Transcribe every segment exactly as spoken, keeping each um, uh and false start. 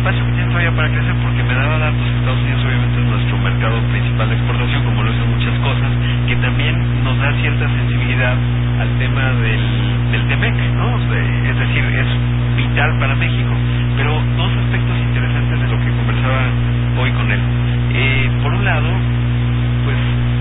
espacio que tiene todavía para crecer, porque me daba datos, Estados Unidos obviamente es nuestro mercado principal de exportación, como lo es en muchas cosas, que también nos da cierta sensibilidad al tema del, del T-MEC, ¿no? Es decir, es vital para México. Pero dos aspectos interesantes de lo que conversaba hoy con él. Eh, por un lado, pues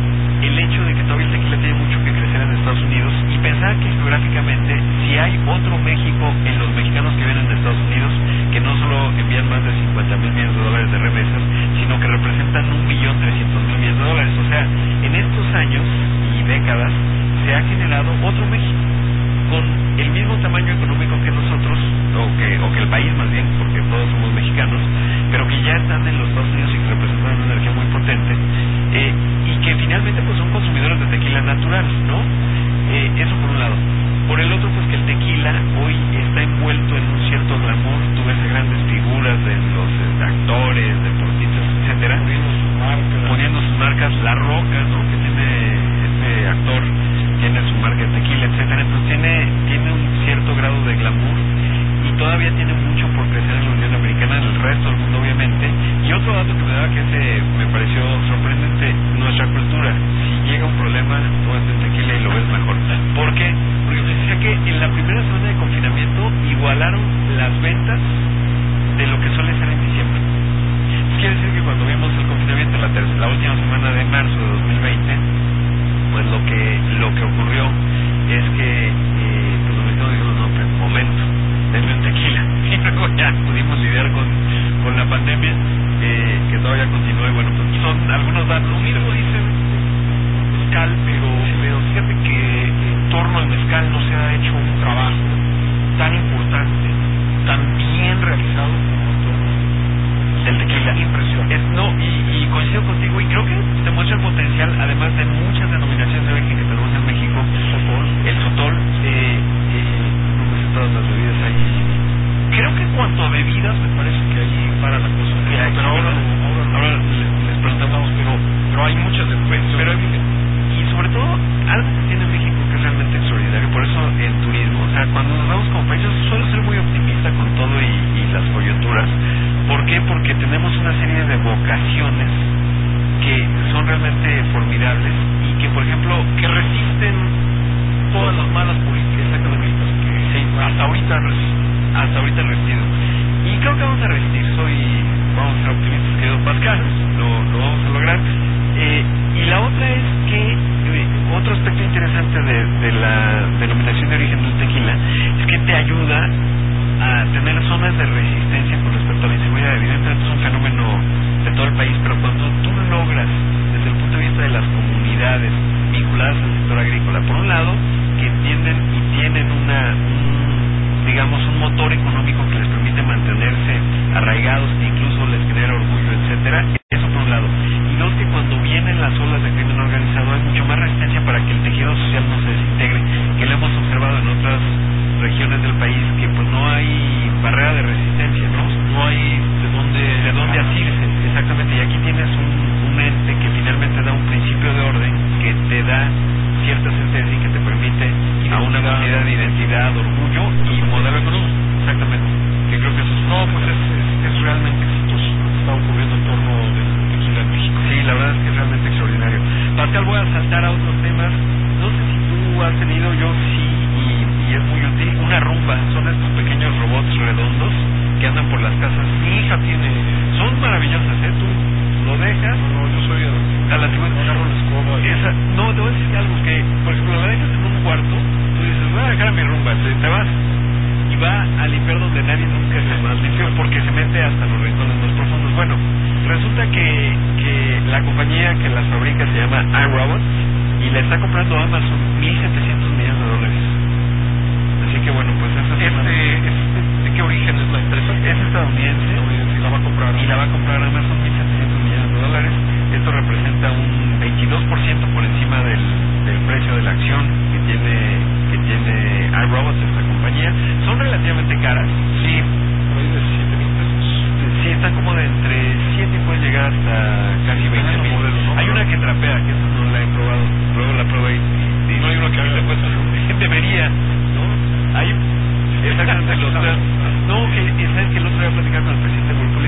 el hecho de que todavía el tequila tiene mucho que crecer en Estados Unidos, y pensar que geográficamente, si hay otro México en los mexicanos que vienen de Estados Unidos, que no solo envían más de cincuenta mil millones de dólares de remesas, sino que representan un millón trescientos mil millones de dólares. O sea, en estos años y décadas se ha generado otro México con el mismo tamaño económico que nosotros, o que, o que el país más bien, porque todos somos mexicanos, pero que ya están en los Estados Unidos y que representan una energía muy potente, eh, y que finalmente pues son consumidores de tequila natural, ¿no? Eh, eso por un lado. Por el otro, pues que el tequila hoy está envuelto en un cierto glamour. Tú ves a grandes figuras de los eh, actores, deportistas, etcétera, poniendo sus marcas, poniendo sus marcas, La Roca, ¿no? Que tiene este actor, tiene su marca de tequila, etcétera. Entonces tiene tiene un cierto grado de glamour y todavía tiene mucho por crecer en la Unión Americana, en el resto del mundo obviamente. Y otro dato que me daba que ese me pareció sorprendente, nuestra cultura, si llega un problema, tómate un tequila y lo ves mejor. ¿Por qué? Porque me decía que en la primera semana de confinamiento igualaron las ventas de lo que suele ser en diciembre. Quiere decir que cuando vimos el confinamiento la, tercera, la última semana de marzo de dos mil veinte, pues lo que lo que ocurrió es que eh, pues los mexicanos dijimos, no, pues momento, denme un tequila. Y luego ya pudimos lidiar con, con la pandemia, eh, que todavía continúa. Y bueno, pues son algunos datos. Lo mismo dicen mezcal, pero, pero fíjate que en torno al mezcal no se ha hecho un trabajo tan importante, tan bien realizado como en torno del tequila. Impresionante. Es, no, y, y coincido contigo, y creo que se muestra el potencial, además de muchas denominaciones de origen que tenemos en México. Sotol. El Sotol, eh, eh, no me sé todas las bebidas ahí. Creo que en cuanto a bebidas me parece que ahí para la cosa. Sí, pero, pero ahora, ahora, ahora les, les preguntamos, pero, pero hay muchas denominaciones. Pero y sobre todo algo que tiene México que es realmente extraordinario, por eso el turismo, o sea, cuando nos vamos como país, yo suelo ser muy optimista con todo y, y las coyunturas. ¿Por qué? Porque tenemos una serie de vocaciones que son realmente formidables y que, por ejemplo, que resisten todas las malas políticas económicas que sí, hasta ahorita resisten. Hasta ahorita resisten. Y creo que vamos a resistir, soy, vamos a ser optimistas, querido Pascal, lo, lo vamos a lograr. Eh, y la otra es que eh, otro aspecto interesante de, de la denominación de origen del tequila es que te ayuda a tener zonas de resistencia con respecto a la inseguridad. Evidentemente es un fenómeno de todo el país, pero cuando tú logras, desde el punto de vista de las comunidades vinculadas al sector agrícola, por un lado, que entienden y tienen una un, digamos un motor económico que les permite mantenerse arraigados, que incluso les genera orgullo, etcétera, eso por un lado. Y dos, que cuando vienen las olas de crimen organizado hay mucho más resistencia para que el tejido social no se desintegre, que lo hemos observado en otras regiones del país, que pues no hay barrera de resistencia, no no hay de dónde de dónde asirse, exactamente. Y aquí tienes un, un ente que finalmente da un principio de orden, que te da cierta sentencia y que te permite a una comunidad de identidad, orgullo y modelo económico, exactamente, que creo que eso es no pues es, es, es realmente exitoso lo que está ocurriendo en torno del tequila en México. Sí, la verdad es que es realmente extraordinario. Pascal, voy a saltar a otros temas. No sé si tú has tenido, yo sí, y, y es muy útil, una rumba. Son estos pequeños robots redondos que andan por las casas. Mi hija tiene, son maravillosas, ¿eh? Tú lo dejas. no, no yo soy a, a la segunda. No agarro la escoba. Esa, no, te voy a decir algo que, por ejemplo, la dejas en un cuarto, tú dices, voy a dejar a mi rumba, te, te vas. Y va a limpiar donde nadie nunca se más limpió, porque se mete hasta los rincones más profundos. Bueno, resulta que, que la compañía que las fabrica se llama iRobot y la está comprando Amazon, mil setecientos millones de dólares. Así que bueno, pues esa es, este, es ¿de qué origen es la empresa? Es estadounidense, y la va a comprar. Y la va a comprar Amazon, mil setecientos millones de dólares. Esto representa un veintidós por ciento por encima del, del precio de la acción que tiene que tiene iRobot, esta compañía. Son relativamente caras, sí. Por ahí de siete mil pesos. Sí, están como de entre siete y pueden llegar hasta casi veinte mil. ¿No? Hay una que trapea, que esa no la he probado. Luego la probé y, y no hay una que haga cuesta. Debería, ¿no? Hay exactamente los no, que sabes que el otro día platicaba con el presidente Volpul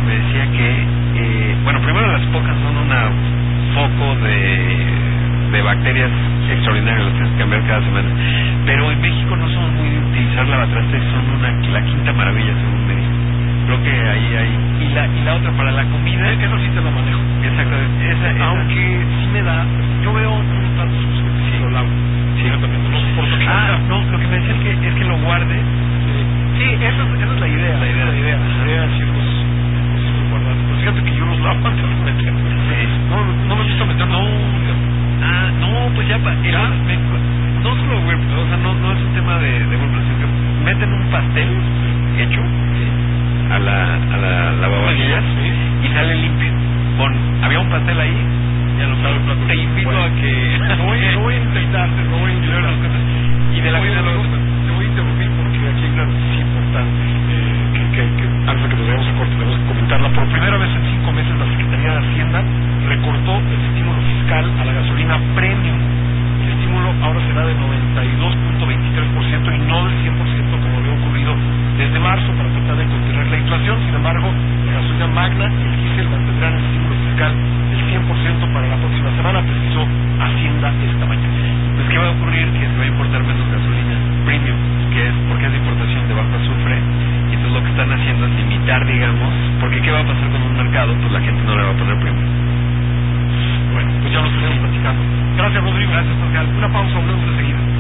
materias extraordinarias, las tienes que cambiar cada semana. Pero en México no somos muy de utilizar lavatrastes, son una, la quinta maravilla según me dicen. Creo que ahí hay. Y la, y la otra, para la comida. Eso sí te lo manejo. Exactamente. Esa, esa. Aunque sí me da. Yo veo un plato sucio que sí lo lavo. Sí. Yo también no soporto que Ah, no, lo que me decían que es que lo guardes. Sí, esa es, esa es la idea. La idea. La idea. La idea es irlos, irlos guardados. Pero fíjate que yo los lavo antes de meter. Sí. No, no me gusta meter. No. Ah, no, pues ya. Pa, ¿Ya? Me, no solo, güey, o sea, no, no es un tema de, de bueno, sino que meten un pastel hecho a la, a la lavavajillas Sí. y sale limpio. Con, había un pastel ahí, ya lo sabes, te invito bueno, a que... Lo voy, lo voy a intentar, lo voy a intentar. Y de la Oye, gente amigo, te voy a interrumpir porque aquí hay una noticia importante eh, que, que, que antes de que nos vayamos a corte tenemos que comentarla. Por primera vez en cinco meses la Secretaría de Hacienda recortó el estímulo fiscal a la gasolina premium. El estímulo ahora será de noventa y dos punto veintitrés por ciento y no del cien por ciento como había ocurrido desde marzo para tratar de contener la inflación. Sin embargo, la gasolina magna y el diésel mantendrán el estímulo fiscal del cien por ciento para la próxima semana, precisó Hacienda esta mañana. Pues ¿qué va a ocurrir? Que se va a importar menos gasolina premium, que es porque es de importación de bajo azufre, y entonces lo que están haciendo es limitar, digamos, porque ¿qué va a pasar con un mercado? Pues la gente no le va a poner premium. Bueno, pues ya lo estaremos platicando. Gracias, Rodrigo. Gracias, Pascal. Una pausa, volvemos enseguida.